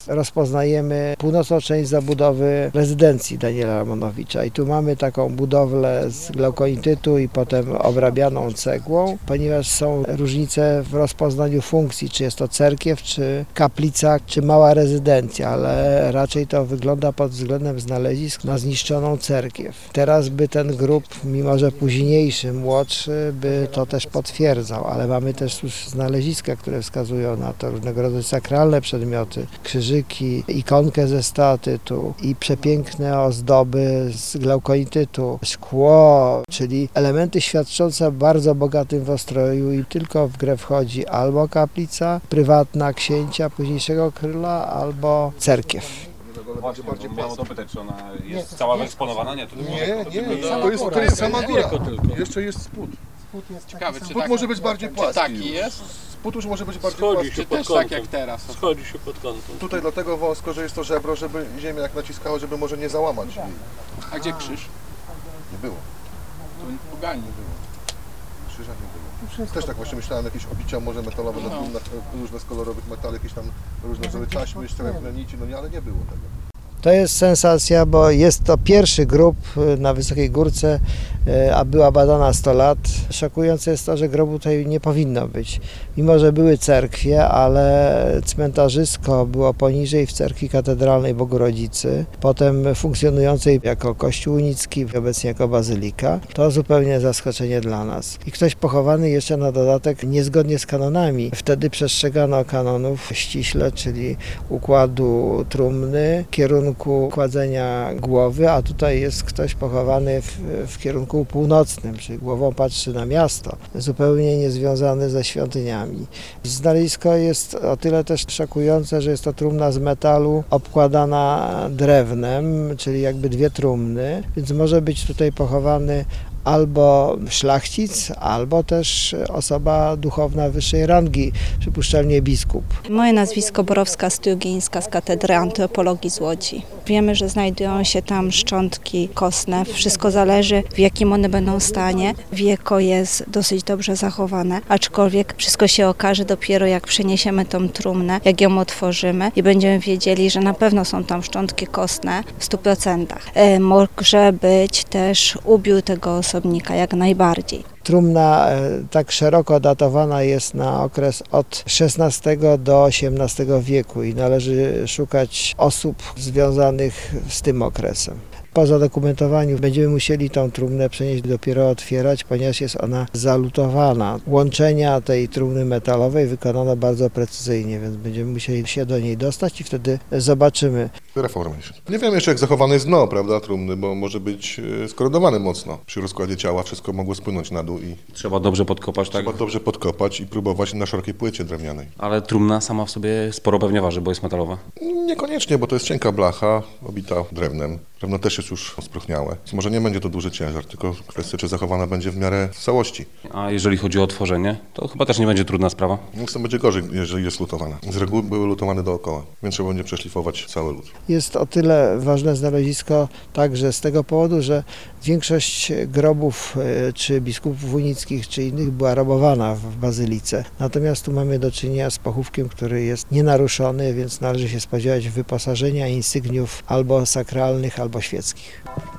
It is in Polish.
rozpoznajemy północną część zabudowy rezydencji Daniela Romanowicza i tu mamy taką budowlę z glaukonitytu i potem obrabianą cegłą, ponieważ są różnice w rozpoznaniu funkcji, czy jest to cerkiew, czy kaplica, czy mała rezydencja, ale raczej to wygląda pod względem znalezisk na zniszczoną cerkiew. Teraz by ten grób, mimo że późniejszy, młodszy, by to też potwierdzał, ale mamy też już znaleziska, które wskazują na to, różnego rodzaju sakralne przedmioty, krzyżyki, ikonkę ze statytu i przepiękne ozdoby z glaukonitytu, szkło, czyli elementy świadczące o bardzo bogatym wostroju i tylko w grę wchodzi albo kaplica prywatna księcia późniejszego króla, albo cerkiew. Właśnie, bo miałem dopytać, czy ona jest cała wyeksponowana? Nie, to jest sama góra. Jeszcze jest spód. Ciekawe, czy Spód może być bardziej płaski. taki jest? Spód już może być bardziej Schodzi płaski. się Czy pod też kątem. tak jak teraz? Schodzi się pod kątem. Tutaj dlatego wąsko, że jest to żebro, żeby ziemię jak naciskało, żeby może nie załamać. A gdzie krzyż? Nie było. To pogani było. Krzyża nie było. Też tak właśnie myślałem, jakieś obicia może metalowe na różne z kolorowych metali, jakieś tam różne wzory taśmy, srebrne nici, no nie, ale nie było tego. To jest sensacja, bo jest to pierwszy grób na Wysokiej Górce, a była badana 100 lat. Szokujące jest to, że grobu tutaj nie powinno być. Mimo że były cerkwie, ale cmentarzysko było poniżej w cerkwi katedralnej Bogorodzicy, potem funkcjonującej jako kościół unicki, obecnie jako bazylika. To zupełnie zaskoczenie dla nas. I ktoś pochowany jeszcze na dodatek niezgodnie z kanonami. Wtedy przestrzegano kanonów ściśle, czyli układu trumny, kierunku kładzenia głowy, a tutaj jest ktoś pochowany w kierunku północnym, czyli głową patrzy na miasto, zupełnie niezwiązany ze świątyniami. Znalezisko jest o tyle też szokujące, że jest to trumna z metalu obkładana drewnem, czyli jakby dwie trumny, więc może być tutaj pochowany albo szlachcic, albo też osoba duchowna wyższej rangi, przypuszczalnie biskup. Moje nazwisko Borowska-Styugińska z Katedry Antropologii z Łodzi. Wiemy, że znajdują się tam szczątki kostne. Wszystko zależy, w jakim one będą stanie. Wieko jest dosyć dobrze zachowane, aczkolwiek wszystko się okaże dopiero jak przeniesiemy tą trumnę, jak ją otworzymy i będziemy wiedzieli, że na pewno są tam szczątki kostne w 100%. Może być też ubiór tego osobnika jak najbardziej. Trumna tak szeroko datowana jest na okres od XVI do XVIII wieku i należy szukać osób związanych z tym okresem. Po zadokumentowaniu będziemy musieli tą trumnę przenieść, dopiero otwierać, ponieważ jest ona zalutowana. Łączenia tej trumny metalowej wykonano bardzo precyzyjnie, więc będziemy musieli się do niej dostać i wtedy zobaczymy. Reformation. Nie wiem jeszcze, jak zachowane jest dno, prawda, trumny, bo może być skorodowany mocno. Przy rozkładzie ciała wszystko mogło spłynąć na dół i Trzeba dobrze podkopać, tak? trzeba dobrze podkopać i próbować na szerokiej płycie drewnianej. Ale trumna sama w sobie sporo pewnie waży, bo jest metalowa. Niekoniecznie, bo to jest cienka blacha obita drewnem. Drewno też jest już spróchniałe. Więc może nie będzie to duży ciężar, tylko kwestia, czy zachowana będzie w miarę w całości. A jeżeli chodzi o otworzenie, to chyba też nie będzie trudna sprawa. Więc to będzie gorzej, jeżeli jest lutowana. Z reguły były lutowane dookoła, więc trzeba będzie przeszlifować cały lód. Jest o tyle ważne znalezisko także z tego powodu, że większość grobów czy biskupów unickich czy innych była rabowana w bazylice. Natomiast tu mamy do czynienia z pochówkiem, który jest nienaruszony, więc należy się spodziewać wyposażenia insygniów albo sakralnych, albo świeckich.